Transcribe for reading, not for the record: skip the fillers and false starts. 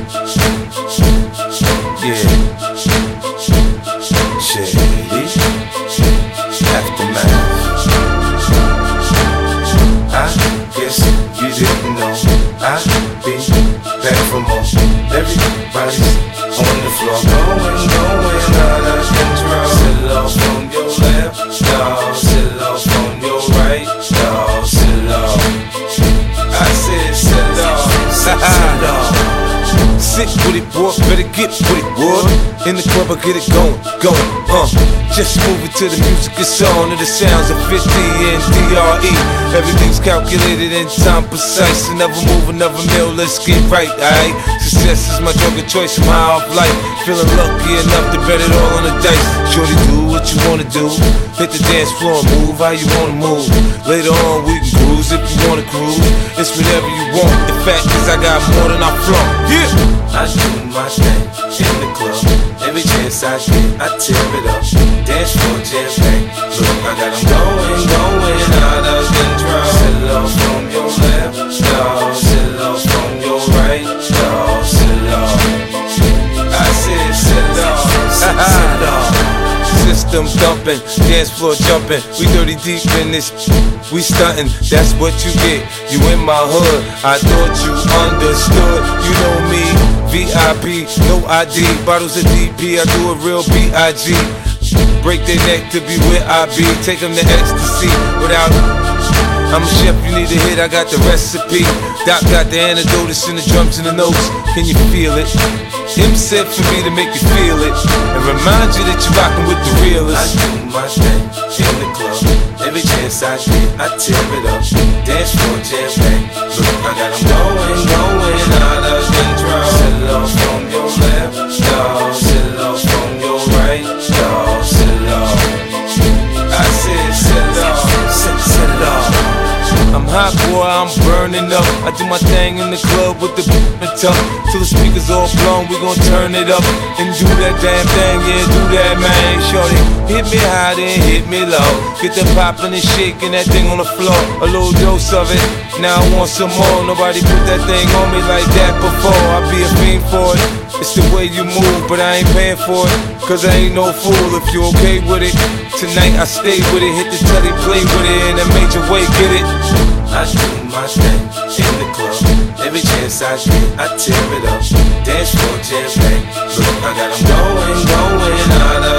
Yeah. Shady. Aftermath. I guess you didn't know I'll be back for more. Everybody's on the floor, going out of control. Sit off on your left, dawg. Sit off on your right, dawg. Sit off. I said sit off, sit off. Sit with it, boy, better get with it, boy. In the club, I get it going. Just move it to the music, it's on to the sounds of 50 and DRE. Everything's calculated in time precise. Never move another meal, let's get right, aight? Success is my drug of choice, I'm high off life. Feeling lucky enough to bet it all on the dice. Shorty, do what you wanna do. Hit the dance floor and move how you wanna move. Later on, we can cruise if you wanna cruise. It's whatever you want, the fact is I got more than I flaunt. Yeah! I do my thing in the club. Every chance I get, I tear it up. Dance floor jam-packed. Look, I got them going out of control. Sit off on your left, dawg. Sit off on your right, dawg. Sit off. I said sit off, sit off. System thumping, dance floor jumping. We 30 deep in this, we stunting. That's what you get, you in my hood. I thought you understood, you know me. VIP, no ID, bottles of DP, I do a real B.I.G. Break their neck to be where I be. Take them to ecstasy without I'm a chef, you need a hit, I got the recipe. Doc got the antidote, it's in the drums and the notes. Can you feel it? Him said for me to make you feel it and remind you that you're rockin' with the realest. I do my thing in the club. Every chance I get, I tear it up. Dance floor jam-packed. Look, I got them going out of control. Sit off on your left, dawg. Sit off on your right, dawg. Sit off. I said sit off, sit off. I'm hot, boy, I'm burning up. I do my thing in the club with the tongue. Till the speakers all blown, we gon' turn it up and do that damn thing, yeah, do that, man. Shorty, hit me high, then hit me low. Get the poppin' and shaking that thing on the floor. A little dose of it, now I want some more. Nobody put that thing on me like that before. I be a fiend for it. It's the way you move, but I ain't paying for it. Cause I ain't no fool if you okay with it. Tonight I stay with it, hit the telly, play with it in a major way, get it? I do my thing in the club. Every chance I get, I tear it up. Dance floor jam-packed. Look, I got them going out of